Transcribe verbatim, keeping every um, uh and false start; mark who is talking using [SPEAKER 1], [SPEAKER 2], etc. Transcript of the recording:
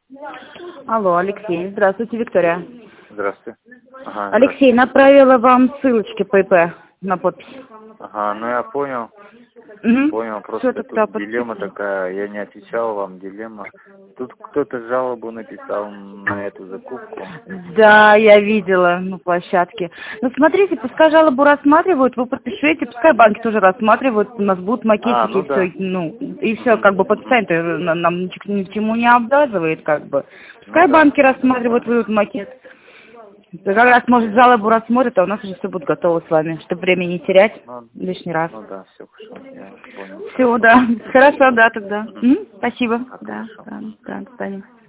[SPEAKER 1] Алло, Алексей. Здравствуйте, Виктория.
[SPEAKER 2] Здравствуйте. Ага,
[SPEAKER 1] Алексей, направила вам ссылочки по ИП на подпись.
[SPEAKER 2] ага, ну я понял.
[SPEAKER 1] Угу.
[SPEAKER 2] Понял, просто тут дилемма такая, я не отвечал вам, дилемма. Тут кто-то жалобу написал на эту закупку.
[SPEAKER 1] Да, я видела на площадке. Ну, смотрите, пускай жалобу рассматривают, вы подпишите, пускай банки тоже рассматривают, у нас будут макетики,
[SPEAKER 2] А, ну
[SPEAKER 1] и
[SPEAKER 2] да.
[SPEAKER 1] все, ну, и все, как бы подписание нам ни к ни к чему не обязывает, как бы. Пускай
[SPEAKER 2] Ну да.
[SPEAKER 1] банки рассматривают, выдают макет. Как раз, может, жалобу рассмотрят, а у нас уже все будет готово с вами, чтобы времени не терять
[SPEAKER 2] Ну,
[SPEAKER 1] лишний раз.
[SPEAKER 2] ну да, все хорошо, я понял.
[SPEAKER 1] Все, да. Хорошо, да, тогда.
[SPEAKER 2] Мгм.
[SPEAKER 1] М? Спасибо.
[SPEAKER 2] А,
[SPEAKER 1] Да,
[SPEAKER 2] хорошо.
[SPEAKER 1] да, да, до свидания.